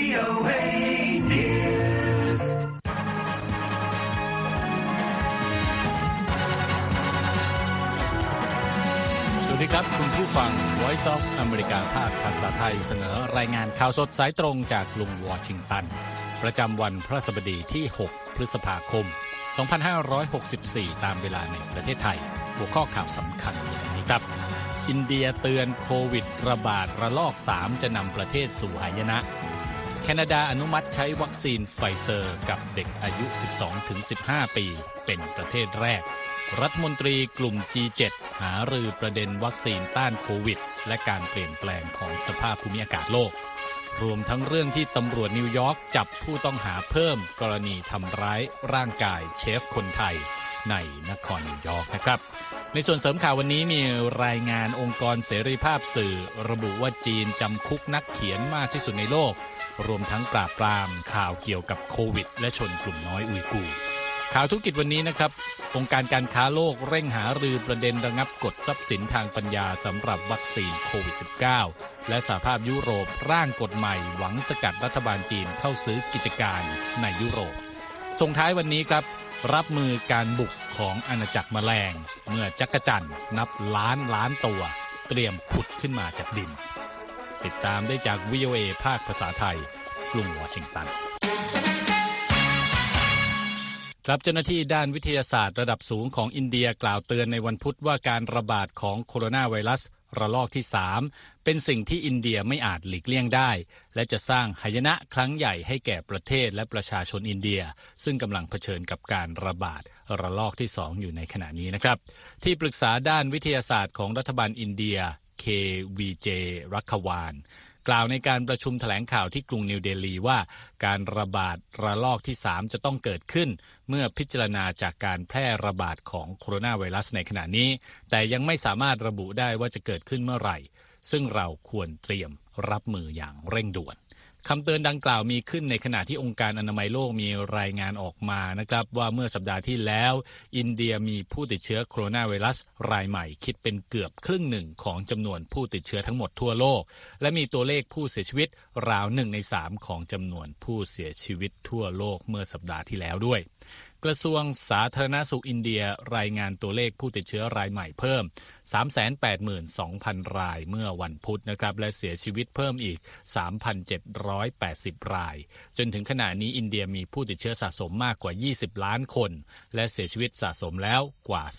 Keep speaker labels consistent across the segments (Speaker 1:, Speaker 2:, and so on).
Speaker 1: VOA News
Speaker 2: สวัสดีครับคุณผู้ฟัง Voice of America ภาคภาษาไทยเสนอรายงานข่าวสดสายตรงจากกรุงวอชิงตันประจำวันพฤหัสบดีที่ 6 พฤษภาคม 2564 ตามเวลาในประเทศไทยหัวข้อข่าวสำคัญอย่างนี้ครับอินเดียเตือนโควิดระบาดระลอก 3 จะนำประเทศสู่หายนะแคนาดาอนุมัติใช้วัคซีนไฟเซอร์กับเด็กอายุ 12-15 ปีเป็นประเทศแรกรัฐมนตรีกลุ่ม G7 หารือประเด็นวัคซีนต้านโควิดและการเปลี่ยนแปลงของสภาพภูมิอากาศโลกรวมทั้งเรื่องที่ตำรวจนิวยอร์กจับผู้ต้องหาเพิ่มกรณีทำร้ายร่างกายเชฟคนไทยในนครนิวยอร์กนะครับในส่วนเสริมข่าววันนี้มีรายงานองค์กรเสรีภาพสื่อระบุว่าจีนจำคุกนักเขียนมากที่สุดในโลกรวมทั้งปราบปรามข่าวเกี่ยวกับโควิดและชนกลุ่มน้อยอุยกูร์ข่าวธุรกิจวันนี้นะครับองค์การการค้าโลกเร่งหารือประเด็นระงับกฎทรัพย์สินทางปัญญาสำหรับวัคซีนโควิด -19 และสหภาพยุโรปร่างกฎใหม่หวังสกัดรัฐบาลจีนเข้าซื้อกิจการในยุโรปส่งท้ายวันนี้ครับรับมือการบุกของอาณาจักรแมลงเมื่อจักรจั่นนับล้านตัวเตรียมผุดขึ้นมาจากดินติดตามได้จาก VOA ภาคภาษาไทยกรุงวอชิงตันครับเจ้าหน้าที่ด้านวิทยาศาสตร์ระดับสูงของอินเดียกล่าวเตือนในวันพุธว่าการระบาดของโคโรนาไวรัสระลอกที่ 3 เป็นสิ่งที่อินเดียไม่อาจหลีกเลี่ยงได้และจะสร้างหายนะครั้งใหญ่ให้แก่ประเทศและประชาชนอินเดียซึ่งกำลังเผชิญกับการระบาดระลอกที่ 2 อยู่ในขณะนี้นะครับที่ปรึกษาด้านวิทยาศาสตร์ของรัฐบาลอินเดีย KVJ รัคควานกล่าวในการประชุมแถลงข่าวที่กรุงนิวเดลีว่าการระบาดระลอกที่ 3 จะต้องเกิดขึ้นเมื่อพิจารณาจากการแพร่ระบาดของโคโรนาไวรัสในขณะนี้แต่ยังไม่สามารถระบุได้ว่าจะเกิดขึ้นเมื่อไหร่ซึ่งเราควรเตรียมรับมืออย่างเร่งด่วนคำเตือนดังกล่าวมีขึ้นในขณะที่องค์การอนามัยโลกมีรายงานออกมานะครับว่าเมื่อสัปดาห์ที่แล้วอินเดียมีผู้ติดเชื้อโคโรนาไวรัสรายใหม่คิดเป็นเกือบครึ่งหนึ่งของจำนวนผู้ติดเชื้อทั้งหมดทั่วโลกและมีตัวเลขผู้เสียชีวิตราว1 ใน 3ของจำนวนผู้เสียชีวิตทั่วโลกเมื่อสัปดาห์ที่แล้วด้วยกระทรวงสาธารณสุขอินเดียรายงานตัวเลขผู้ติดเชื้อรายใหม่เพิ่ม 382,000 รายเมื่อวันพุธนะครับและเสียชีวิตเพิ่มอีก 3,780 รายจนถึงขณะนี้อินเดียมีผู้ติดเชื้อสะสมมากกว่า20ล้านคนและเสียชีวิตสะสมแล้วกว่า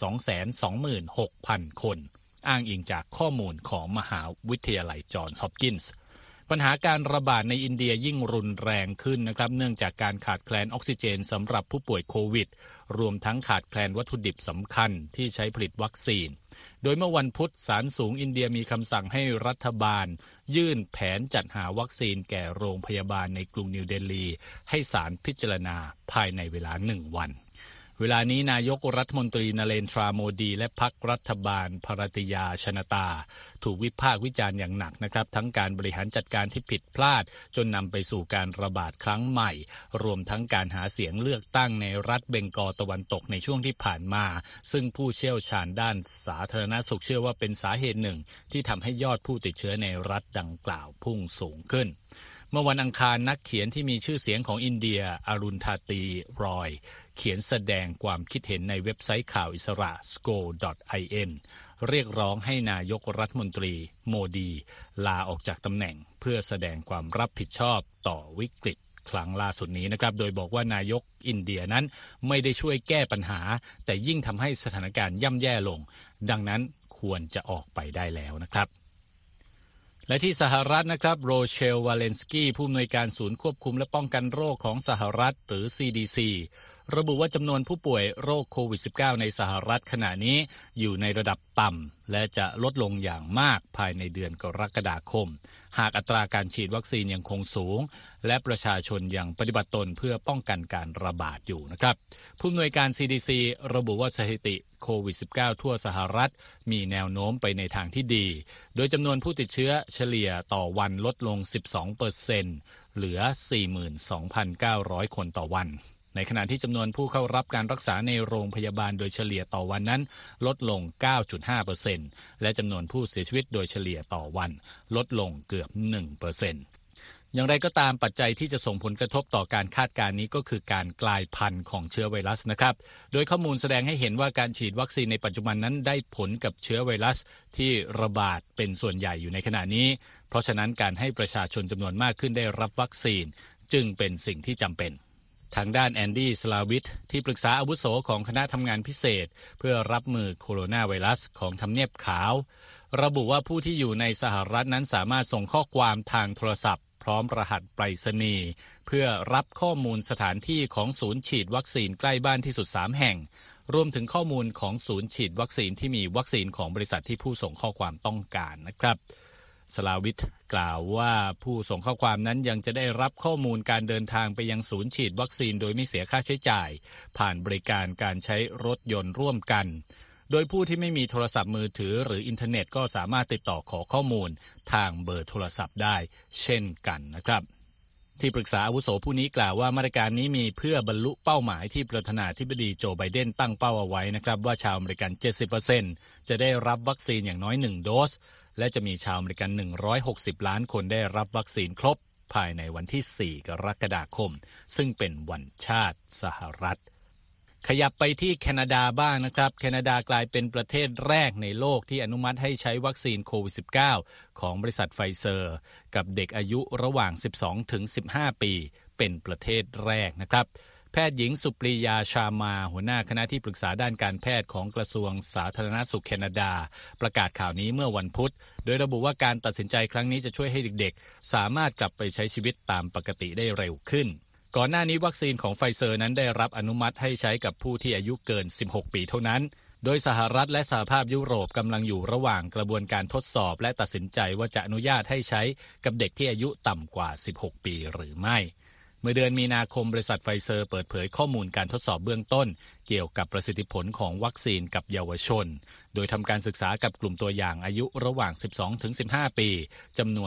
Speaker 2: 226,000 คนอ้างอิงจากข้อมูลของมหาวิทยาลัยจอห์นส์ฮอปกินส์ปัญหาการระบาดในอินเดียยิ่งรุนแรงขึ้นนะครับเนื่องจากการขาดแคลนออกซิเจนสำหรับผู้ป่วยโควิดรวมทั้งขาดแคลนวัตถุดิบสำคัญที่ใช้ผลิตวัคซีนโดยเมื่อวันพุธศาลสูงอินเดียมีคำสั่งให้รัฐบาลยื่นแผนจัดหาวัคซีนแก่โรงพยาบาลในกรุงนิวเดลีให้ศาลพิจารณาภายในเวลา1 วันเวลานี้นายกรัฐมนตรีนเรนทราโมดีและพรรครัฐบาลภรติยาชนตาถูกวิพากษ์วิจารณ์อย่างหนักนะครับทั้งการบริหารจัดการที่ผิดพลาดจนนำไปสู่การระบาดครั้งใหม่รวมทั้งการหาเสียงเลือกตั้งในรัฐเบงกอลตะวันตกในช่วงที่ผ่านมาซึ่งผู้เชี่ยวชาญด้านสาธารณสุขเชื่อว่าเป็นสาเหตุหนึ่งที่ทำให้ยอดผู้ติดเชื้อในรัฐดังกล่าวพุ่งสูงขึ้นเมื่อวันอังคารนักเขียนที่มีชื่อเสียงของอินเดียอรุณธาตีรอยเขียนแสดงความคิดเห็นในเว็บไซต์ข่าวอิสระ Sco.in เรียกร้องให้นายกรัฐมนตรีโมดีลาออกจากตำแหน่งเพื่อแสดงความรับผิดชอบต่อวิกฤตครั้งล่าสุดนี้นะครับโดยบอกว่านายกอินเดียนั้นไม่ได้ช่วยแก้ปัญหาแต่ยิ่งทำให้สถานการณ์ย่ำแย่ลงดังนั้นควรจะออกไปได้แล้วนะครับและที่สหรัฐนะครับโรเชลวาเลนสกี้ผู้อำนวยการศูนย์ควบคุมและป้องกันโรคของสหรัฐหรือ CDC ระบุว่าจำนวนผู้ป่วยโรคโควิด -19 ในสหรัฐขณะนี้อยู่ในระดับต่ำและจะลดลงอย่างมากภายในเดือนกรกฎาคมหากอัตราการฉีดวัคซีนยังคงสูงและประชาชนยังปฏิบัติตนเพื่อป้องกันการระบาดอยู่นะครับผู้อำนวยการ CDC ระบุว่าสถิติโควิด -19 ทั่วสหรัฐมีแนวโน้มไปในทางที่ดีโดยจำนวนผู้ติดเชื้อเฉลี่ยต่อวันลดลง 12% เหลือ 42,900 คนต่อวันในขณะที่จำนวนผู้เข้ารับการรักษาในโรงพยาบาลโดยเฉลี่ยต่อวันนั้นลดลง 9.5% และจำนวนผู้เสียชีวิตโดยเฉลี่ยต่อวันลดลงเกือบ 1% อย่างไรก็ตามปัจจัยที่จะส่งผลกระทบต่อการคาดการณ์นี้ก็คือการกลายพันธุ์ของเชื้อไวรัสนะครับโดยข้อมูลแสดงให้เห็นว่าการฉีดวัคซีนในปัจจุบันนั้นได้ผลกับเชื้อไวรัสที่ระบาดเป็นส่วนใหญ่อยู่ในขณะนี้เพราะฉะนั้นการให้ประชาชนจำนวนมากขึ้นได้รับวัคซีนจึงเป็นสิ่งที่จำเป็นทางด้านแอนดี้สลาวิทที่ปรึกษาอาวุโสของคณะทำงานพิเศษเพื่อรับมือโคโรนาไวรัสของทำเนียบขาวระบุว่าผู้ที่อยู่ในสหรัฐนั้นสามารถส่งข้อความทางโทรศัพท์พร้อมรหัสไปรษณีย์เพื่อรับข้อมูลสถานที่ของศูนย์ฉีดวัคซีนใกล้บ้านที่สุด3แห่งรวมถึงข้อมูลของศูนย์ฉีดวัคซีนที่มีวัคซีนของบริษัทที่ผู้ส่งข้อความต้องการนะครับสลาวิทกล่าวว่าผู้ส่งข้อความนั้นยังจะได้รับข้อมูลการเดินทางไปยังศูนย์ฉีดวัคซีนโดยไม่เสียค่าใช้จ่ายผ่านบริการการใช้รถยนต์ร่วมกันโดยผู้ที่ไม่มีโทรศัพท์มือถือหรืออินเทอร์เน็ตก็สามารถติดต่อขอข้อมูลทางเบอร์โทรศัพท์ได้เช่นกันนะครับที่ปรึกษาอาวุโสผู้นี้กล่าวว่ามาตรการนี้มีเพื่อบรรลุเป้าหมายที่ประธานาธิบดีโจไบเดนตั้งเป้าเอาไว้นะครับว่าชาวอเมริกัน 70% จะได้รับวัคซีนอย่างน้อย1โดสและจะมีชาวอเมริกัน160ล้านคนได้รับวัคซีนครบภายในวันที่4กรกฎาคมซึ่งเป็นวันชาติสหรัฐขยับไปที่แคนาดาบ้างนะครับแคนาดากลายเป็นประเทศแรกในโลกที่อนุมัติให้ใช้วัคซีนโควิด -19 ของบริษัทไฟเซอร์กับเด็กอายุระหว่าง 12 ถึง 15 ปีเป็นประเทศแรกนะครับแพทย์หญิงสุปรียาชามาหัวหน้าคณะที่ปรึกษาด้านการแพทย์ของกระทรวงสาธารณสุขแคนาดาประกาศข่าวนี้เมื่อวันพุธโดยระบุว่าการตัดสินใจครั้งนี้จะช่วยให้เด็กๆสามารถกลับไปใช้ชีวิตตามปกติได้เร็วขึ้นก่อนหน้านี้วัคซีนของไฟเซอร์นั้นได้รับอนุมัติให้ใช้กับผู้ที่อายุเกิน 16 ปีเท่านั้นโดยสหรัฐและสหภาพยุโรปกำลังอยู่ระหว่างกระบวนการทดสอบและตัดสินใจว่าจะอนุญาตให้ใช้กับเด็กที่อายุต่ำกว่า 16 ปีหรือไม่เมื่อเดือนมีนาคมบริษัทไฟเซอร์เปิดเผยข้อมูลการทดสอบเบื้องต้นเกี่ยวกับประสิทธิผลของวัคซีนกับเยาวชนโดยทำการศึกษากับกลุ่มตัวอย่างอายุระหว่าง 12-15 ปีจำนวน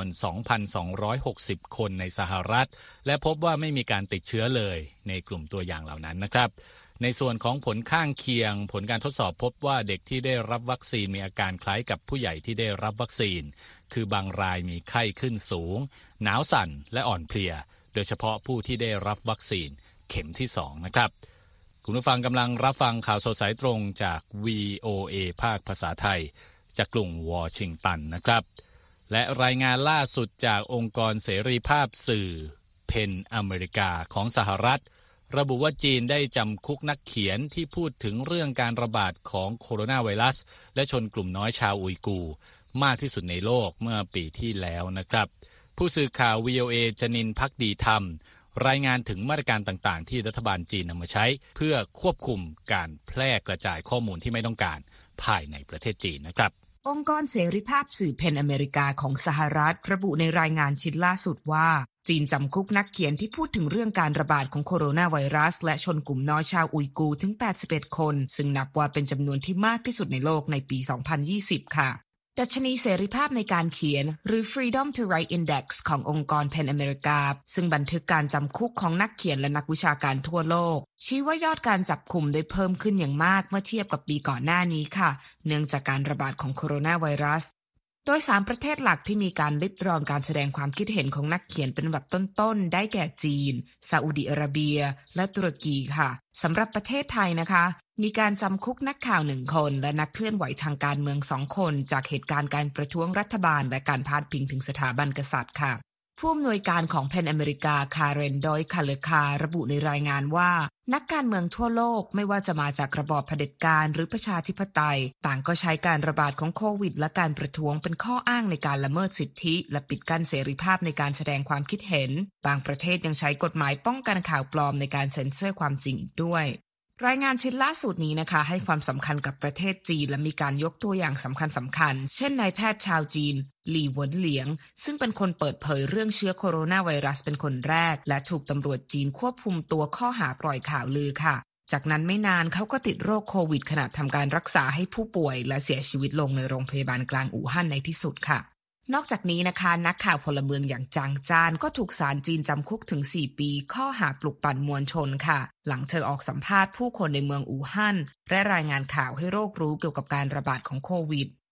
Speaker 2: 2,260 คนในสหรัฐและพบว่าไม่มีการติดเชื้อเลยในกลุ่มตัวอย่างเหล่านั้นนะครับในส่วนของผลข้างเคียงผลการทดสอบพบว่าเด็กที่ได้รับวัคซีนมีอาการคล้ายกับผู้ใหญ่ที่ได้รับวัคซีนคือบางรายมีไข้ขึ้นสูงหนาวสั่นและอ่อนเพลียโดยเฉพาะผู้ที่ได้รับวัคซีนเข็มที่2นะครับคุณผู้ฟังกำลังรับฟังข่าวสดสายตรงจาก VOA ภาคภาษาไทยจากกรุงวอชิงตันนะครับและรายงานล่าสุดจากองค์กรเสรีภาพสื่อเพนอเมริกาของสหรัฐระบุว่าจีนได้จำคุกนักเขียนที่พูดถึงเรื่องการระบาดของโคโรนาไวรัสและชนกลุ่มน้อยชาวอุยกูร์มากที่สุดในโลกเมื่อปีที่แล้วนะครับผู้สื่อข่าว VOA จนินท์ ภักดีธรรมรายงานถึงมาตรการต่างๆที่รัฐบาลจีนนำมาใช้เพื่อควบคุมการแพร่กระจายข้อมูลที่ไม่ต้องการภายในประเทศจีนนะครับ
Speaker 3: องค์กรเสรีภาพสื่อเพนอเมริกาของสหรัฐระบุในรายงานชิ้นล่าสุดว่าจีนจำคุกนักเขียนที่พูดถึงเรื่องการระบาดของโคโรนาไวรัสและชนกลุ่มน้อยชาวอุยกูร์ถึง81คนซึ่งนับว่าเป็นจำนวนที่มากที่สุดในโลกในปี 2020 ค่ะดัชนีเสรีภาพในการเขียนหรือ Freedom to Write Index ขององค์กรเพนอเมริกาซึ่งบันทึกการจำคุกของนักเขียนและนักวิชาการทั่วโลกชี้ว่ายอดการจับกุมได้เพิ่มขึ้นอย่างมากเมื่อเทียบกับปีก่อนหน้านี้ค่ะเนื่องจากการระบาดของโคโรนาไวรัสโดย3ประเทศหลักที่มีการริดรอนการแสดงความคิดเห็นของนักเขียนเป็นอันดับต้นๆได้แก่จีนซาอุดิอาระเบียและตุรกีค่ะสำหรับประเทศไทยนะคะมีการจำคุกนักข่าว1คนและนักเคลื่อนไหวทางการเมือง2คนจากเหตุการณ์การประท้วงรัฐบาลและการพาดพิงถึงสถาบันกษัตริย์ค่ะผู้อำนวยการของเพนอเมริกาคาเรนดอยคาเลคาระบุในรายงานว่านักการเมืองทั่วโลกไม่ว่าจะมาจากระบอบเผด็จการหรือประชาธิปไตยต่างก็ใช้การระบาดของโควิดและการประท้วงเป็นข้ออ้างในการละเมิดสิทธิและปิดกั้นเสรีภาพในการแสดงความคิดเห็นบางประเทศยังใช้กฎหมายป้องกันข่าวปลอมในการเซ็นเซอร์ความจริงอีกด้วยรายงานชิ้นล่าสุดนี้นะคะให้ความสำคัญกับประเทศจีนและมีการยกตัวอย่างสำคัญเช่นนายแพทย์ชาวจีนหลี่หวนเหลียงซึ่งเป็นคนเปิดเผยเรื่องเชื้อโคโรนาไวรัสเป็นคนแรกและถูกตำรวจจีนควบคุมตัวข้อหาปล่อยข่าวลือค่ะจากนั้นไม่นานเขาก็ติดโรคโควิดขณะทำการรักษาให้ผู้ป่วยและเสียชีวิตลงในโรงพยาบาลกลางอู่ฮั่นในที่สุดค่ะนอกจากนี้นะคะนักข่าวพลเมืองอย่างจางจานก็ถูกศาลจีนจำคุกถึง4ปีข้อหาปลุกปั่นมวลชนค่ะหลังเธอออกสัมภาษณ์ผู้คนในเมืองอู่ฮั่นและรายงานข่าวให้โลกรู้เกี่ยวกับการระบาดของโควิด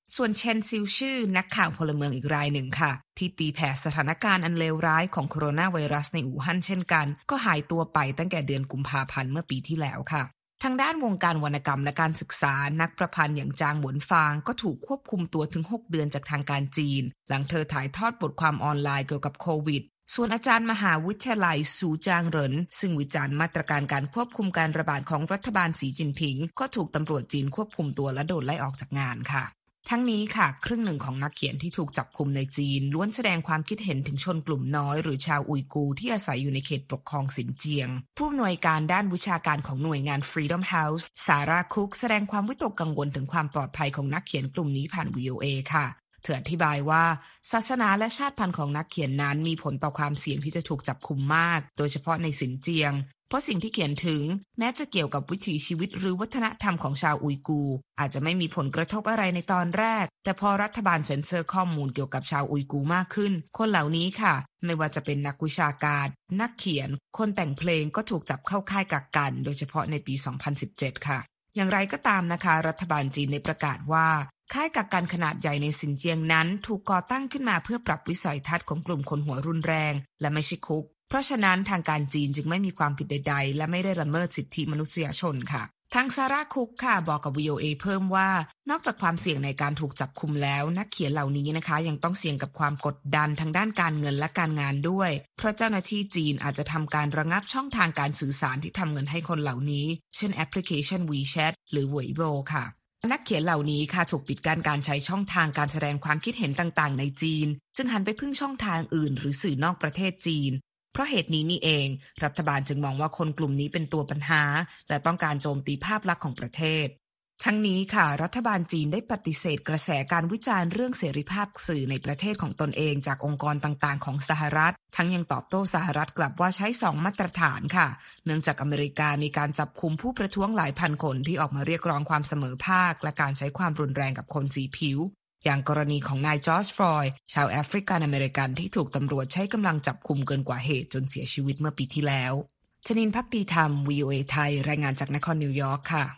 Speaker 3: ส่วนเชนซิลชื่อนักข่าวพลเมืองอีกรายหนึ่งค่ะที่ตีแผ่สถานการณ์อันเลวร้ายของโคโรนาไวรัสในอู่ฮั่นเช่นกันก็หายตัวไปตั้งแต่เดือนกุมภาพันธ์เมื่อปีที่แล้วค่ะทางด้านวงการวรรณกรรมและการศึกษานักประพันธ์อย่างจางหวนฟางก็ถูกควบคุมตัวถึง6 เดือนจากทางการจีนหลังเธอถ่ายทอดบทความออนไลน์เกี่ยวกับโควิดส่วนอาจารย์มหาวิทยาลัยซูจางเหรินซึ่งวิจารณ์มาตรการการควบคุมการระบาดของรัฐบาลสีจิ้นผิงก็ถูกตำรวจจีนควบคุมตัวและโดนไล่ออกจากงานค่ะทั้งนี้ค่ะครึ่งหนึ่งของนักเขียนที่ถูกจับกุมในจีนล้วนแสดงความคิดเห็นถึงชนกลุ่มน้อยหรือชาวอุยกูร์ที่อาศัยอยู่ในเขตปกครองสินเจียงผู้อำนวยการด้านวิชาการของหน่วยงาน Freedom House ซาร่าคุกแสดงความวิตกกังวลถึงความปลอดภัยของนักเขียนกลุ่มนี้ผ่าน VOA ค่ะเธออธิบายว่าศาสนาและชาติพันธุ์ของนักเขียนนั้นมีผลต่อความเสี่ยงที่จะถูกจับกุมมากโดยเฉพาะในสินเจียงเพราะสิ่งที่เขียนถึงแม้จะเกี่ยวกับวิถีชีวิตหรือวัฒนธรรมของชาวอุยกูร์อาจจะไม่มีผลกระทบอะไรในตอนแรกแต่พอรัฐบาลเซ็นเซอร์ข้อมูลเกี่ยวกับชาวอุยกูร์มากขึ้นคนเหล่านี้ค่ะไม่ว่าจะเป็นนักวิชาการนักเขียนคนแต่งเพลงก็ถูกจับเข้าค่ายกักกันโดยเฉพาะในปี 2017 ค่ะอย่างไรก็ตามนะคะรัฐบาลจีนได้ประกาศว่าค่ายกักกันขนาดใหญ่ในสินเจียงนั้นถูกก่อตั้งขึ้นมาเพื่อปรับวิสัยทัศน์ของกลุ่มคนหัวรุนแรงและไม่ใช่คุกเพราะฉะนั้นทางการจีนจึงไม่มีความผิดใดๆและไม่ได้ละเมิดสิทธิมนุษยชนค่ะทางซาร่าคุกค่ะบอกกับ VOA เพิ่มว่านอกจากความเสี่ยงในการถูกจับกุมแล้วนักเขียนเหล่านี้นะคะยังต้องเสี่ยงกับความกดดันทางด้านการเงินและการงานด้วยเพราะเจ้าหน้าที่จีนอาจจะทำการระงับช่องทางการสื่อสารที่ทำเงินให้คนเหล่านี้เช่นแอปพลิเคชัน WeChat หรือ Weibo ค่ะนักเขียนเหล่านี้ค่ะถูกปิดกั้นการใช้ช่องทางการแสดงความคิดเห็นต่างๆในจีนจึงหันไปพึ่งช่องทางอื่นหรือสื่อนอกประเทศจีนเพราะเหตุนี้นี่เองรัฐบาลจึงมองว่าคนกลุ่มนี้เป็นตัวปัญหาและต้องการโจมตีภาพลักษณ์ของประเทศทั้งนี้ค่ะรัฐบาลจีนได้ปฏิเสธกระแสการวิจารณ์เรื่องเสรีภาพสื่อในประเทศของตนเองจากองค์กรต่างๆของสหรัฐทั้งยังตอบโต้สหรัฐกลับว่าใช้2 มาตรฐานค่ะเนื่องจากอเมริกามีการจับกุมผู้ประท้วงหลายพันคนที่ออกมาเรียกร้องความเสมอภาคและการใช้ความรุนแรงกับคนสีผิวอย่างกรณีของนายจอร์จฟลอยด์ชาวแอฟริกันอเมริกันที่ถูกตำรวจใช้กำลังจับกุมเกินกว่าเหตุจนเสียชีวิตเมื่อปีที่แล้วชนินภักดีธรรม VOA ไทยรายงานจากนครนิวยอร์กค่ะ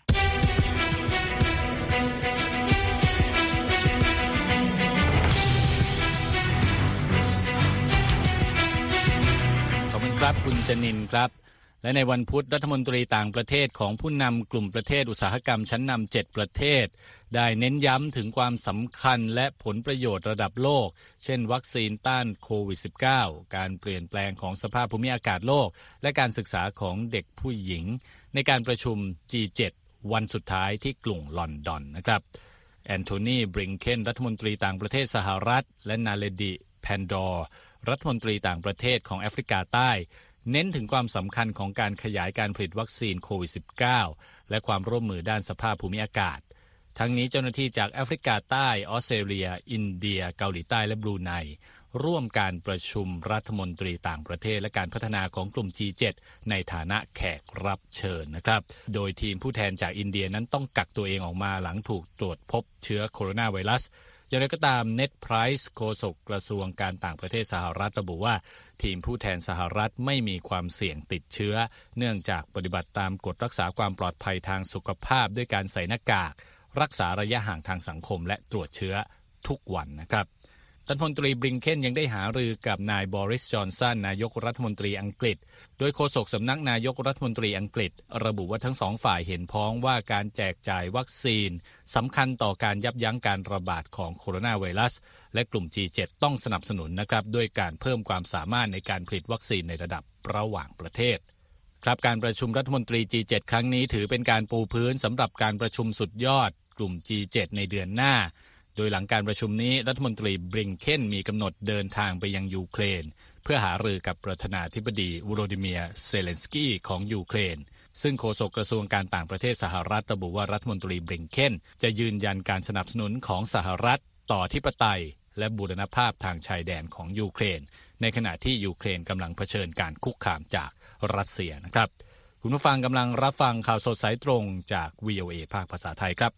Speaker 2: ขอบคุณครับคุณชนินครับและในวันพุธรัฐมนตรีต่างประเทศของผู้นำกลุ่มประเทศอุตสาหกรรมชั้นนำ7 ประเทศได้เน้นย้ำถึงความสำคัญและผลประโยชน์ระดับโลกเช่นวัคซีนต้านโควิด -19 การเปลี่ยนแปลงของสภาพภูมิอากาศโลกและการศึกษาของเด็กผู้หญิงในการประชุม G7 วันสุดท้ายที่กรุงลอนดอนนะครับแอนโทนีบริงเคนรัฐมนตรีต่างประเทศสหรัฐและนาเลดีแพนดอร์รัฐมนตรีต่างประเทศของแอฟริกาใต้เน้นถึงความสำคัญของการขยายการผลิตวัคซีนโควิด -19 และความร่วมมือด้านสภาพภูมิอากาศทั้งนี้เจ้าหน้าที่จากแอฟริกาใต้ออสเตรเลียอินเดียเกาหลีใต้และบรูไนร่วมการประชุมรัฐมนตรีต่างประเทศและการพัฒนาของกลุ่ม G7 ในฐานะแขกรับเชิญนะครับโดยทีมผู้แทนจากอินเดียนั้นต้องกักตัวเองออกมาหลังถูกตรวจพบเชื้อโคโรนาไวรัสอย่างไรก็ตามเน็ตไพรซ์โฆษกกระทรวงการต่างประเทศสหรัฐระบุว่าทีมผู้แทนสหรัฐไม่มีความเสี่ยงติดเชื้อเนื่องจากปฏิบัติตามกฎรักษาความปลอดภัยทางสุขภาพด้วยการใส่หน้ากากรักษาระยะห่างทางสังคมและตรวจเชื้อทุกวันนะครับรัฐมนตรีบริงเคนยังได้หารือกับนายบอริสจอนสันนายกรัฐมนตรีอังกฤษโดยโฆษกสำนักนายกรัฐมนตรีอังกฤษระบุว่าทั้งสองฝ่ายเห็นพ้องว่าการแจกจ่ายวัคซีนสำคัญต่อการยับยั้งการระบาดของโคโรนาไวรัสและกลุ่ม G7 ต้องสนับสนุนนะครับด้วยการเพิ่มความสามารถในการผลิตวัคซีนในระดับระหว่างประเทศครับการประชุมรัฐมนตรี G7 ครั้งนี้ถือเป็นการปูพื้นสำหรับการประชุมสุดยอดกลุ่ม G7 ในเดือนหน้าโดยหลังการประชุมนี้รัฐมนตรีบริงเคนมีกำหนดเดินทางไปยังยูเครนเพื่อหารือกับประธานาธิบดีวโลดิเมียร์เซเลนสกี้ของยูเครนซึ่งโฆษกกระทรวงการต่างประเทศสหรัฐระบุว่ารัฐมนตรีบริงเคนจะยืนยันการสนับสนุนของสหรัฐต่ออธิปไตยและบูรณภาพทางชายแดนของยูเครนในขณะที่ยูเครนกำลังเผชิญการคุกคามจากรัสเซียนะครับคุณผู้ฟังกำลังรับฟังข่าวสดสายตรงจาก VOA ภาคภาษาไทยครับ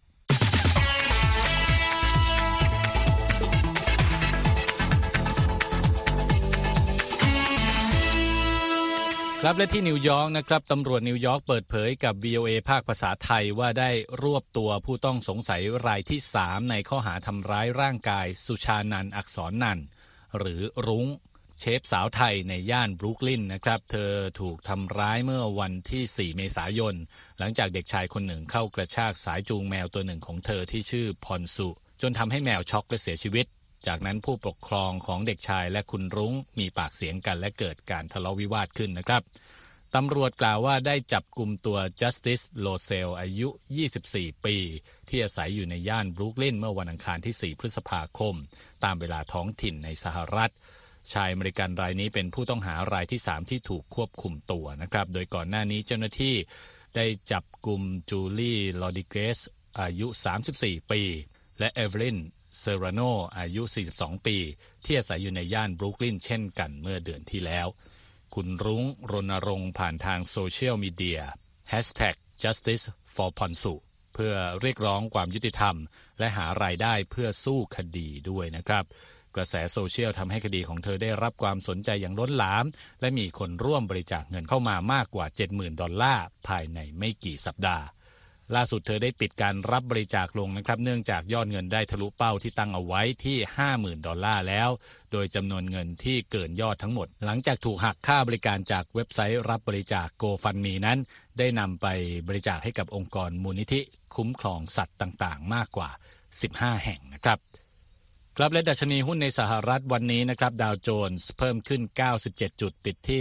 Speaker 2: คครับและที่นิวยอร์กนะครับตำรวจนิวยอร์กเปิดเผยกับ VOA ภาคภาษาไทยว่าได้รวบตัวผู้ต้องสงสัยรายที่3ในข้อหาทำร้ายร่างกายสุชานันท์อักษรนันท์หรือรุ้งเชฟสาวไทยในย่านบรุกลินนะครับเธอถูกทำร้ายเมื่อวันที่4 เมษายนหลังจากเด็กชายคนหนึ่งเข้ากระชากสายจูงแมวตัวหนึ่งของเธอที่ชื่อพรสุจนทำให้แมวช็อกและเสียชีวิตจากนั้นผู้ปกครองของเด็กชายและคุณรุ้งมีปากเสียงกันและเกิดการทะเลาะวิวาทขึ้นนะครับตำรวจกล่าวว่าได้จับกุมตัว Justice Losel อายุ 24 ปีที่อาศัยอยู่ในย่านบรุกลินเมื่อวันอังคารที่ 4 พฤษภาคมตามเวลาท้องถิ่นในสหรัฐชายอเมริกันรายนี้เป็นผู้ต้องหารายที่3ที่ถูกควบคุมตัวนะครับโดยก่อนหน้านี้เจ้าหน้าที่ได้จับกุมจูลี่ลอดิเกสอายุ 34 ปีและเอเวลินเซราโนอายุ 42 ปีที่อาศัยอยู่ในย่านบรุกลินเช่นกันเมื่อเดือนที่แล้วคุณรุ้งรณรงค์ผ่านทางโซเชียลมีเดีย #Justice for Ponsu เพื่อเรียกร้องความยุติธรรมและหารายได้เพื่อสู้คดีด้วยนะครับกระแสโซเชียลทำให้คดีของเธอได้รับความสนใจอย่างล้นหลามและมีคนร่วมบริจาคเงินเข้ามามากกว่า $70,000 ภายในไม่กี่สัปดาห์ล่าสุดเธอได้ปิดการรับบริจาคลงนะครับเนื่องจากยอดเงินได้ทะลุเป้าที่ตั้งเอาไว้ที่ $50,000 แล้วโดยจำนวนเงินที่เกินยอดทั้งหมดหลังจากถูกหักค่าบริการจากเว็บไซต์รับบริจาค GoFundMe นั้นได้นำไปบริจาคให้กับองค์กรมูลนิธิคุ้มครองสัตว์ต่างๆมากกว่า15 แห่งนะครับครับและดัชนีหุ้นในสหรัฐวันนี้นะครับดาวโจนส์เพิ่มขึ้น97จุดปิดที่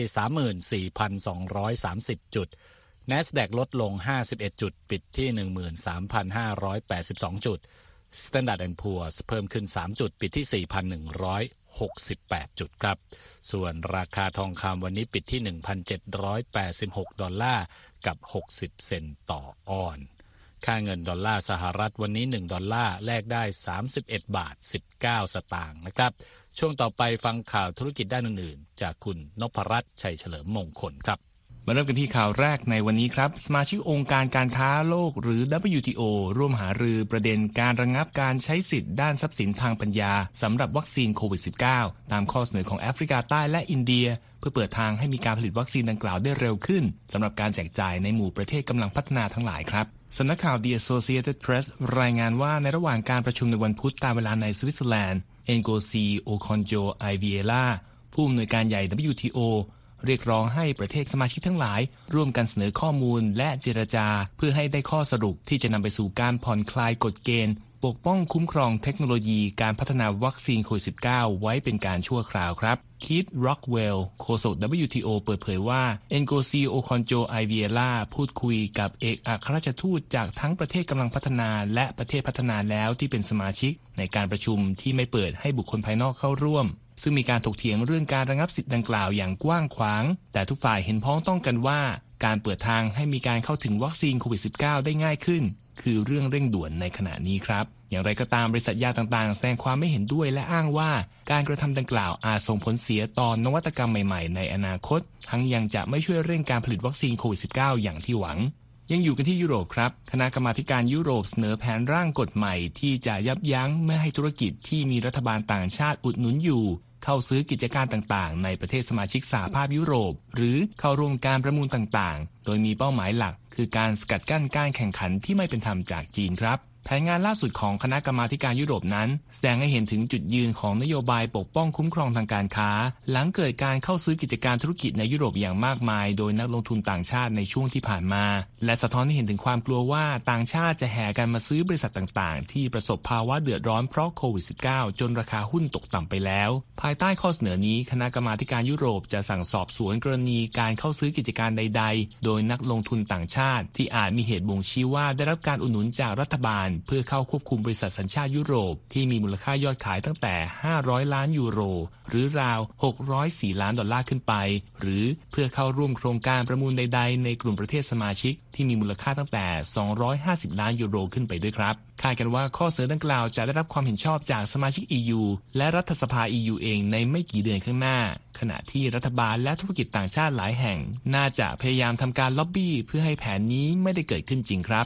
Speaker 2: 34,230 จุดNASDAQ ลดลง51จุดปิดที่ 13,582 จุด Standard & Poor's เพิ่มขึ้น3จุดปิดที่ 4,168 จุดครับส่วนราคาทองคำวันนี้ปิดที่ $1,786 กับ60 เซนต์ต่อออนซ์ค่าเงินดอลลาร์สหรัฐวันนี้$1แลกได้31 บาท 19 สตางค์นะครับช่วงต่อไปฟังข่าวธุรกิจด้านอื่นๆจากคุณนพรัตน์ชัยเฉลิมมงคลครับ
Speaker 4: มาเริ่มกันที่ข่าวแรกในวันนี้ครับสมาชิกองค์การการค้าโลกหรือ WTO ร่วมหารือประเด็นการระงับการใช้สิทธิ์ด้านทรัพย์สินทางปัญญาสำหรับวัคซีนโควิด -19 ตามข้อเสนอของแอฟริกาใต้และอินเดียเพื่อเปิดทางให้มีการผลิตวัคซีนดังกล่าวได้เร็วขึ้นสำหรับการแจกจ่ายในหมู่ประเทศกำลังพัฒนาทั้งหลายครับสำนักข่าว The Associated Press รายงานว่าในระหว่างการประชุมในวันพุธตามเวลาในสวิตเซอร์แลนด์เอนโกซีโอคอนโจไอเวียล่าผู้อำนวยการใหญ่ WTOเรียกร้องให้ประเทศสมาชิกทั้งหลายร่วมกันเสนอข้อมูลและเจรจาเพื่อให้ได้ข้อสรุปที่จะนำไปสู่การผ่อนคลายกฎเกณฑ์ปกป้องคุ้มครองเทคโนโลยีการพัฒนาวัคซีนโควิด -19 ไว้เป็นการชั่วคราวครับคีธ ร็อกเวลล์โฆษก WTO เปิดเผยว่าเอนโกซีโอคอนโจไอเวียล่าพูดคุยกับเอกอัครราชทูตจากทั้งประเทศกำลังพัฒนาและประเทศพัฒนาแล้วที่เป็นสมาชิกในการประชุมที่ไม่เปิดให้บุคคลภายนอกเข้าร่วมซึ่งมีการถกเถียงเรื่องการระงับสิทธิ์ดังกล่าวอย่างกว้างขวางแต่ทุกฝ่ายเห็นพ้องต้องกันว่าการเปิดทางให้มีการเข้าถึงวัคซีนโควิด -19 ได้ง่ายขึ้นคือเรื่องเร่งด่วนในขณะนี้ครับอย่างไรก็ตามบริษัทยาต่างๆแสดงความไม่เห็นด้วยและอ้างว่าการกระทำดังกล่าวอาจส่งผลเสียต่อนวัตกรรมใหม่ๆในอนาคตทั้งยังจะไม่ช่วยเร่งการผลิตวัคซีนโควิด -19 อย่างที่หวังยังอยู่กันที่ยุโรปครับคณะกรรมาธิการยุโรปเสนอแผนร่างกฎใหม่ที่จะยับยั้งไม่ให้ธุรกิจที่มีรัฐบาลต่างชาติอุดหนุนอยู่เข้าซื้อกิจการต่างๆในประเทศสมาชิกสหภาพยุโรปหรือเข้าร่วมการประมูลต่างๆโดยมีเป้าหมายหลักคือการสกัดกั้นการแข่งขันที่ไม่เป็นธรรมจากจีนครับแผนงานล่าสุดของคณะกรรมาธิการยุโรปนั้นแสดงให้เห็นถึงจุดยืนของนโยบายปกป้องคุ้มครองทางการค้าหลังเกิดการเข้าซื้อกิจการธุรกิจในยุโรปอย่างมากมายโดยนักลงทุนต่างชาติในช่วงที่ผ่านมาและสะท้อนให้เห็นถึงความกลัวว่าต่างชาติจะแห่กันมาซื้อบริษัทต่างๆที่ประสบภาวะเดือดร้อนเพราะโควิด -19 จนราคาหุ้นตกต่ำไปแล้วภายใต้ข้อเสนอนี้คณะกรรมาธิการยุโรปจะสั่งสอบสวนกรณีการเข้าซื้อกิจการใดๆโดยนักลงทุนต่างชาติที่อาจมีเหตุบ่งชี้ว่าได้รับการอุดหนุนจากรัฐบาลเพื่อเข้าควบคุมบริษัทสัญชาติยุโรปที่มีมูลค่ายอดขายตั้งแต่500 ล้านยูโรหรือราว604 ล้านดอลลาร์ขึ้นไปหรือเพื่อเข้าร่วมโครงการประมูลใดๆในกลุ่มประเทศสมาชิกที่มีมูลค่าตั้งแต่250 ล้านยูโรขึ้นไปด้วยครับคาดกันว่าข้อเสนอดังกล่าวจะได้รับความเห็นชอบจากสมาชิก EU และรัฐสภา EU เองในไม่กี่เดือนข้างหน้าขณะที่รัฐบาลและธุรกิจต่างชาติหลายแห่งน่าจะพยายามทำการล็อบบี้เพื่อให้แผนนี้ไม่ได้เกิดขึ้นจริงครับ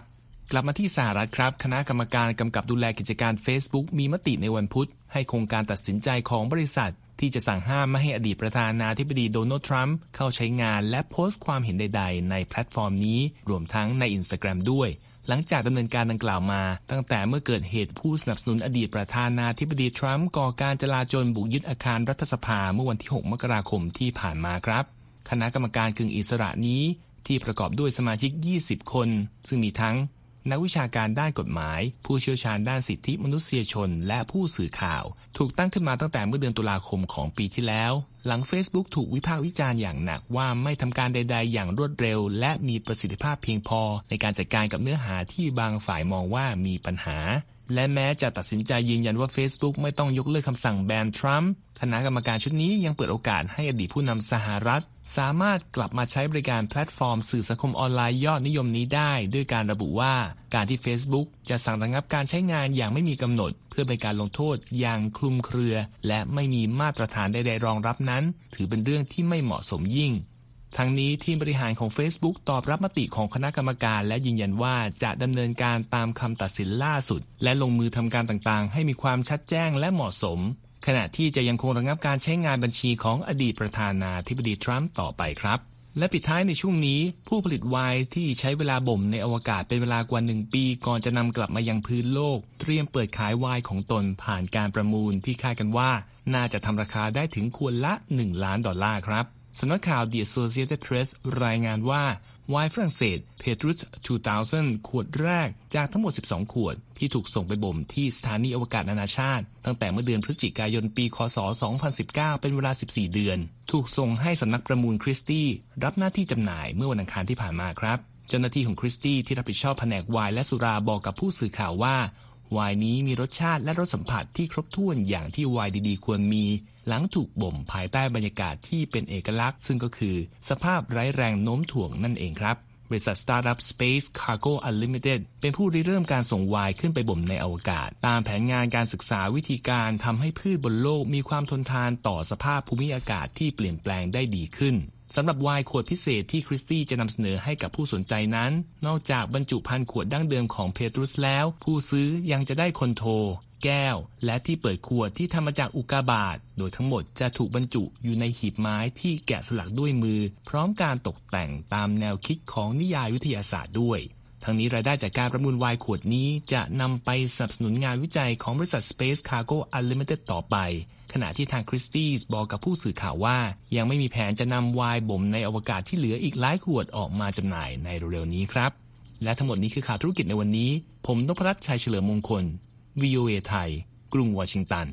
Speaker 4: กลับมาที่สหรัฐครับคณะกรรมการกำกับดูแลกิจการ Facebook มีมติในวันพุธให้คงการตัดสินใจของบริษัทที่จะสั่งห้ามไม่ให้อดีตประธานาธิบดีโดนัลด์ทรัมป์เข้าใช้งานและโพสต์ความเห็นใดๆในแพลตฟอร์มนี้รวมทั้งใน Instagram ด้วยหลังจากดำเนินการดังกล่าวมาตั้งแต่เมื่อเกิดเหตุผู้สนับสนุนอดีตประธานาธิบดีทรัมป์ก่อการจลาจลบุกยึดอาคารรัฐสภาเมื่อวันที่ 6 มกราคมที่ผ่านมาครับคณะกรรมการกึ่งอิสระนี้ที่ประกอบด้วยสมาชิก 20 คนซึ่งมีทั้งนักวิชาการด้านกฎหมายผู้เชี่ยวชาญด้านสิทธิมนุษยชนและผู้สื่อข่าวถูกตั้งขึ้นมาตั้งแต่เมื่อเดือนตุลาคมของปีที่แล้วหลัง Facebook ถูกวิพากษ์วิจารณ์อย่างหนักว่าไม่ทำการใดๆอย่างรวดเร็วและมีประสิทธิภาพเพียงพอในการจัดการกับเนื้อหาที่บางฝ่ายมองว่ามีปัญหาและแม้จะตัดสินใจยืนยันว่า Facebook ไม่ต้องยกเลิกคำสั่งแบนทรัมป์คณะกรรมการชุดนี้ยังเปิดโอกาสให้อดีตผู้นำสหรัฐสามารถกลับมาใช้บริการแพลตฟอร์มสื่อสังคมออนไลน์ยอดนิยมนี้ได้ด้วยการระบุว่าการที่ Facebook จะสั่งระงับการใช้งานอย่างไม่มีกำหนดเพื่อเป็นการลงโทษอย่างคลุมเครือและไม่มีมาตรฐานใดๆรองรับนั้นถือเป็นเรื่องที่ไม่เหมาะสมยิ่งทั้งนี้ทีมบริหารของ Facebook ตอบรับมติของคณะกรรมการและยืนยันว่าจะดำเนินการตามคำตัดสินล่าสุดและลงมือทำการต่างๆให้มีความชัดแจ้งและเหมาะสมขณะที่จะยังคงระงับการใช้งานบัญชีของอดีตประธานาธิบดีทรัมป์ต่อไปครับและปิดท้ายในช่วงนี้ผู้ผลิตไวน์ที่ใช้เวลาบ่มในอวกาศเป็นเวลากว่า1 ปีก่อนจะนำกลับมายังพื้นโลกเตรียมเปิดขายไวน์ของตนผ่านการประมูลที่คาดกันว่าน่าจะทำราคาได้ถึงขวดละ$1 ล้านครับสำนักข่าว The Associated Press รายงานว่าไวน์ฝรั่งเศส Petrus 2000 ขวดแรกจากทั้งหมด12 ขวดที่ถูกส่งไปบ่มที่สถานีอวกาศนานาชาติตั้งแต่เมื่อเดือนพฤศจิกายนปีคศ 2019 เป็นเวลา14 เดือนถูกส่งให้สำนักประมูลคริสตี้รับหน้าที่จำหน่ายเมื่อวันอังคารที่ผ่านมาครับเจ้าหน้าที่ของคริสตี้ที่รับผิดชอบแผนกไวน์และสุราบอกกับผู้สื่อข่าวว่าไวน์นี้มีรสชาติและรสสัมผัสที่ครบถ้วนอย่างที่ไวน์ดีๆควรมีหลังถูกบ่มภายใต้บรรยากาศที่เป็นเอกลักษณ์ซึ่งก็คือสภาพไร้แรงโน้มถ่วงนั่นเองครับบริษัทสตาร์ทอัพ Space Cargo Unlimited เป็นผู้ริเริ่มการส่งไวน์ขึ้นไปบ่มในอวกาศตามแผนงานการศึกษาวิธีการทำให้พืชบนโลกมีความทนทานต่อสภาพภูมิอากาศที่เปลี่ยนแปลงได้ดีขึ้นสำหรับไวน์ขวดพิเศษที่คริสตี้จะนำเสนอให้กับผู้สนใจนั้นนอกจากบรรจุภัณฑ์ขวดดั้งเดิมของเพตรุสแล้วผู้ซื้อยังจะได้คอนโทรแก้วและที่เปิดขวดที่ทำมาจากอุกกาบาตโดยทั้งหมดจะถูกบรรจุอยู่ในหีบไม้ที่แกะสลักด้วยมือพร้อมการตกแต่งตามแนวคิดของนิยายวิทยาศาสตร์ด้วยทั้งนี้รายได้จากการประมูลไวน์ขวดนี้จะนำไปสนับสนุนงานวิจัยของบริษัท Space Cargo Unlimited ต่อไปขณะที่ทางคริสตี้บอกกับผู้สื่อข่าวว่ายังไม่มีแผนจะนำไวน์บ่มในอวกาศที่เหลืออีกหลายขวดออกมาจำหน่ายในเร็วๆนี้ครับและทั้งหมดนี้คือข่าวธุรกิจในวันนี้ผมนพรัตน์ชัยเฉลิมมงคล VOA ไทยกรุงวอชิงตัน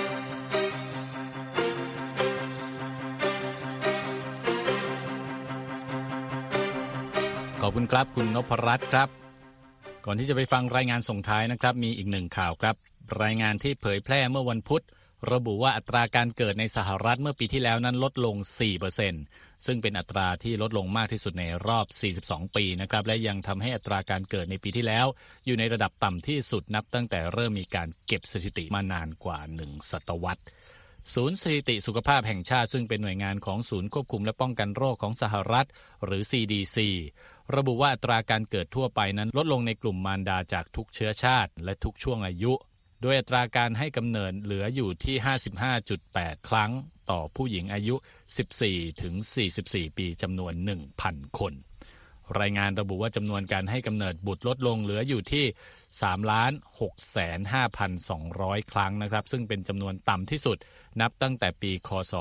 Speaker 2: ขอบคุณครับคุณนพรัตน์ครับก่อนที่จะไปฟังรายงานส่งท้ายนะครับมีอีกหนึ่งข่าวครับรายงานที่เผยแพร่เมื่อวันพุธระบุว่าอัตราการเกิดในสหรัฐเมื่อปีที่แล้วนั้นลดลง 4% ซึ่งเป็นอัตราที่ลดลงมากที่สุดในรอบ 42 ปีนะครับและยังทำให้อัตราการเกิดในปีที่แล้วอยู่ในระดับต่ำที่สุดนับตั้งแต่เริ่มมีการเก็บสถิติมานานกว่า1 ศตวรรษศูนย์สถิติสุขภาพแห่งชาติซึ่งเป็นหน่วยงานของศูนย์ควบคุมและป้องกันโรคของสหรัฐหรือ CDC ระบุว่าอัตราการเกิดทั่วไปนั้นลดลงในกลุ่มมารดาจากทุกเชื้อชาติและทุกช่วงอายุโดยอัตราการให้กำเนิดเหลืออยู่ที่ 55.8 ครั้งต่อผู้หญิงอายุ 14 ถึง 44 ปีจำนวน 1,000 คนรายงานระบุว่าจำนวนการให้กำเนิดบุตรลดลงเหลืออยู่ที่ 3,605,200 ครั้งนะครับซึ่งเป็นจำนวนต่ำที่สุดนับตั้งแต่ปีคศ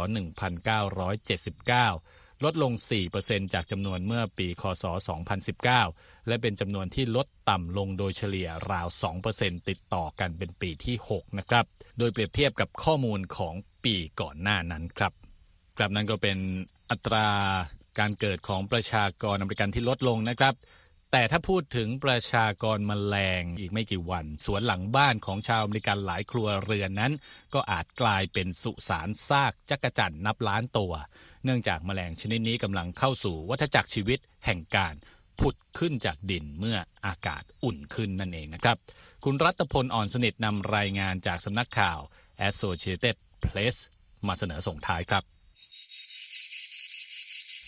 Speaker 2: 1979 ลดลง 4% จากจำนวนเมื่อปีคศ 2019 และเป็นจำนวนที่ลดต่ำลงโดยเฉลี่ยราว 2% ติดต่อกันเป็นปีที่ 6 นะครับโดยเปรียบเทียบกับข้อมูลของปีก่อนหน้านั้นครับนั่นก็เป็นอัตราการเกิดของประชากรอเมริกันที่ลดลงนะครับแต่ถ้าพูดถึงประชากรแมลงอีกไม่กี่วันสวนหลังบ้านของชาวอเมริกันหลายครัวเรือนนั้นก็อาจกลายเป็นสุสานซากจักจั่นนับล้านตัวเนื่องจากแมลงชนิดนี้กำลังเข้าสู่วัฏจักรชีวิตแห่งการผุดขึ้นจากดินเมื่ออากาศอุ่นขึ้นนั่นเองนะครับคุณรัตพลอ่อนสนิทนำรายงานจากสำนักข่าว Associated Press มาเสนอส่งท้ายครับ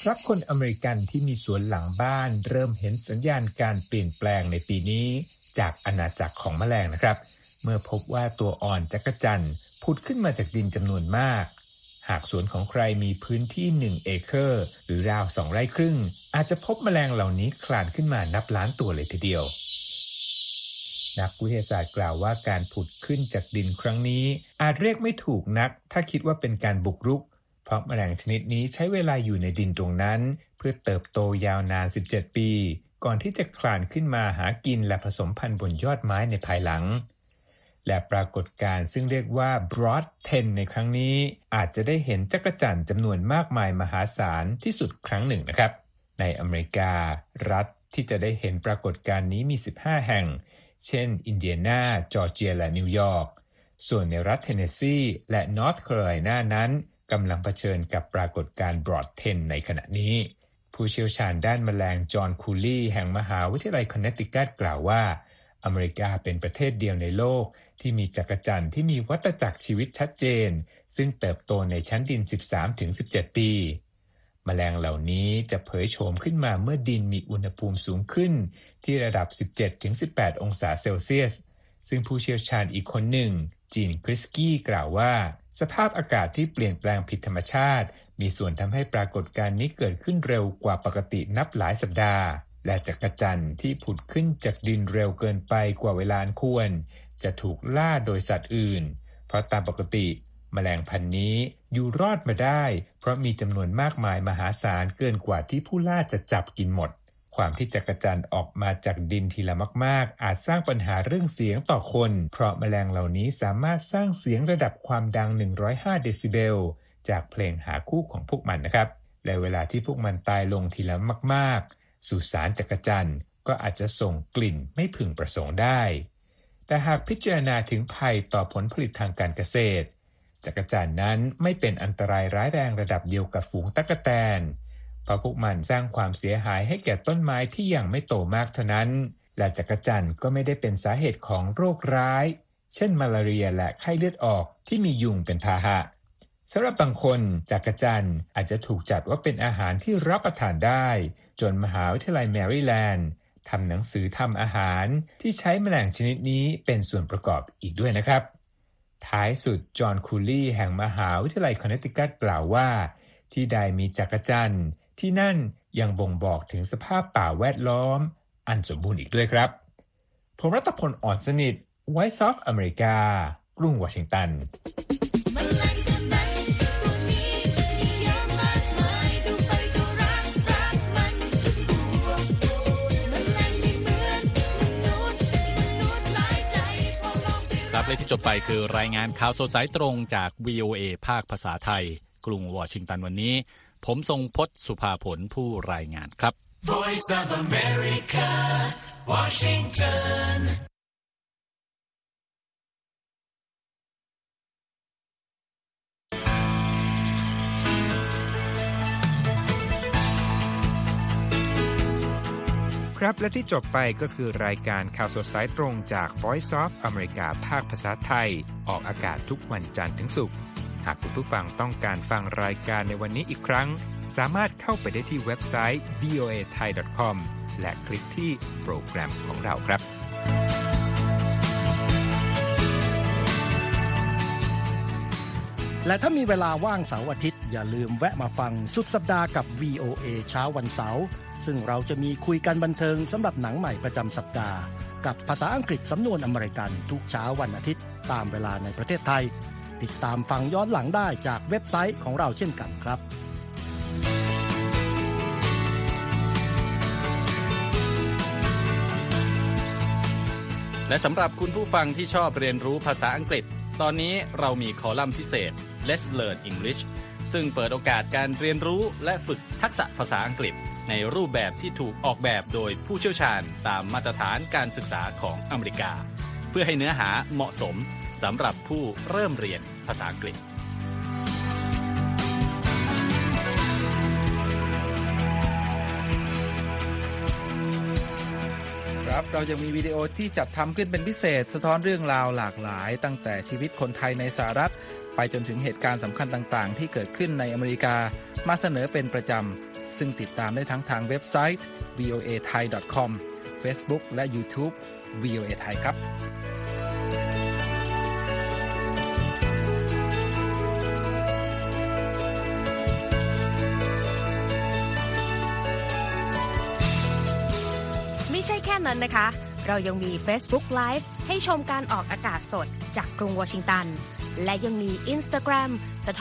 Speaker 5: รับคนอเมริกันที่มีสวนหลังบ้านเริ่มเห็นสัญญาณการเปลี่ยนแปลงในปีนี้จากอาณาจักรของแมลงนะครับเมื่อพบว่าตัวอ่อนจักจั่นผุดขึ้นมาจากดินจำนวนมากหากสวนของใครมีพื้นที่1 เอเคอร์หรือราว2 ไร่ครึ่งอาจจะพบแมลงเหล่านี้คลานขึ้นมานับล้านตัวเลยทีเดียวนักวิทยาศาสตร์กล่าวว่าการผุดขึ้นจากดินครั้งนี้อาจเรียกไม่ถูกนักถ้าคิดว่าเป็นการบุกรุกเพราะแมลงชนิดนี้ใช้เวลาอยู่ในดินตรงนั้นเพื่อเติบโตยาวนาน17 ปีก่อนที่จะคลานขึ้นมาหากินและผสมพันธุ์บนยอดไม้ในภายหลังและปรากฏการณ์ซึ่งเรียกว่า Broad 10 ในครั้งนี้อาจจะได้เห็นจักจั่นจำนวนมากมายมหาศาลที่สุดครั้งหนึ่งนะครับในอเมริการัฐที่จะได้เห็นปรากฏการณ์นี้มี15 แห่งเช่นอินเดียนาจอร์เจียและนิวยอร์กส่วนในรัฐเทนเนสซีและนอร์ทแคโรไลนานั้นกำลังเผชิญกับปรากฏการณ์ Broad 10 ในขณะนี้ผู้เชี่ยวชาญด้านแมลงจอห์นคูลี่แห่งมหาวิทยาลัยคอนเนตทิคัตกล่าวว่าอเมริกาเป็นประเทศเดียวในโลกที่มีจักจั่นที่มีวัฏจักรชีวิตชัดเจนซึ่งเติบโตในชั้นดิน 13-17 ปีแมลงเหล่านี้จะเผยโฉมขึ้นมาเมื่อดินมีอุณหภูมิสูงขึ้นที่ระดับ 17-18 องศาเซลเซียสซึ่งผู้เชี่ยวชาญอีกคนหนึ่งจีนคริสกี้กล่าวว่าสภาพอากาศที่เปลี่ยนแปลงผิดธรรมชาติมีส่วนทำให้ปรากฏการณ์นี้เกิดขึ้นเร็วกว่าปกตินับหลายสัปดาห์และจักจั่นที่ผุดขึ้นจากดินเร็วเกินไปกว่าเวลาอันควรจะถูกล่าโดยสัตว์อื่นเพราะตามปกติแมลงพันธุ์นี้อยู่รอดมาได้เพราะมีจำนวนมากมายมหาศาลเกินกว่าที่ผู้ล่าจะจับกินหมดความที่จักจั่นออกมาจากดินทีละมากๆอาจสร้างปัญหาเรื่องเสียงต่อคนเพราะแมลงเหล่านี้สามารถสร้างเสียงระดับความดัง105 เดซิเบลจากเพลงหาคู่ของพวกมันนะครับและเวลาที่พวกมันตายลงทีละมากๆสุสานจักจั่นก็อาจจะส่งกลิ่นไม่พึงประสงค์ได้แต่หากพิจารณาถึงภัยต่อผลผลิตทางการเกษตรจักจั่นนั้นไม่เป็นอันตรายร้ายแรงระดับเดียวกับฝูงตั๊กแตนเพราะพวกมันสร้างความเสียหายให้แก่ต้นไม้ที่ยังไม่โตมากเท่านั้นและจักจั่นก็ไม่ได้เป็นสาเหตุของโรคร้ายเช่นมาลาเรียและไข้เลือดออกที่มียุงเป็นพาหะสำหรับบางคนจักจั่นอาจจะถูกจัดว่าเป็นอาหารที่รับประทานได้จนมหาวิทยาลัยแมริแลนด์ทำหนังสือทำอาหารที่ใช้แมลงชนิดนี้เป็นส่วนประกอบอีกด้วยนะครับท้ายสุดจอห์นคูลี่แห่งมหาวิทยาลัยคอนเนตทิคัตกล่าวว่าที่ใดมีจักจั่นที่นั่นยังบ่งบอกถึงสภาพป่าแวดล้อมอันสมบูรณ์อีกด้วยครับผมรัตพล อ่อนสนิท Voice of America กรุงวอชิงตัน
Speaker 2: ครับและที่จบไปคือรายงานข่าวสดสายตรงจาก VOA ภาคภาษาไทยกรุงวอชิงตันวันนี้ผมทรงพจน์สุภาผลผู้รายงานครับ
Speaker 1: Voice of America Washington
Speaker 6: ครับและที่จบไปก็คือรายการข่าวสดสายตรงจาก Voice of America ภาคภาษาไทยออกอากาศทุกวันจันทร์ถึงศุกร์หากคุณผู้ฟังต้องการฟังรายการในวันนี้อีกครั้งสามารถเข้าไปได้ที่เว็บไซต์ voathai.com และคลิกที่โปรแกรมของเราครับ
Speaker 7: และถ้ามีเวลาว่างเสาร์อาทิตย์อย่าลืมแวะมาฟังสุดสัปดาห์กับ VOA เช้าวันเสาร์ซึ่งเราจะมีคุยกันบันเทิงสำหรับหนังใหม่ประจำสัปดาห์กับภาษาอังกฤษสำนวนอเมริกันทุกเช้าวันอาทิตย์ตามเวลาในประเทศไทยติดตามฟังย้อนหลังได้จากเว็บไซต์ของเราเช่นกันครับ
Speaker 2: และสำหรับคุณผู้ฟังที่ชอบเรียนรู้ภาษาอังกฤษตอนนี้เรามีคอลัมน์พิเศษ Let's Learn English ซึ่งเปิดโอกาสการเรียนรู้และฝึกทักษะภาษาอังกฤษในรูปแบบที่ถูกออกแบบโดยผู้เชี่ยวชาญตามมาตรฐานการศึกษาของอเมริกาเพื่อให้เนื้อหาเหมาะสมสำหรับผู้เริ่มเรียนภาษาอังกฤษ
Speaker 6: ร
Speaker 8: ครับเรายังมีวิดีโอที่จัดทำขึ้นเป็นพิเศษสะท้อนเรื่องราวหลากหลายตั้งแต่ชีวิตคนไทยในสหรัฐไปจนถึงเหตุการณ์สำคัญต่างๆที่เกิดขึ้นในอเมริกามาเสนอเป็นประจำซึ่งติดตามได้ทั้งทางเว็บไซต์ voathai.com Facebook และ YouTube VOA Thai ครับ
Speaker 9: ไม่ใช่แค่นั้นนะคะเรายังมี Facebook Live ให้ชมการออกอากาศสดจากกรุงวอชิงตันและยังมี Instagram สะท้อน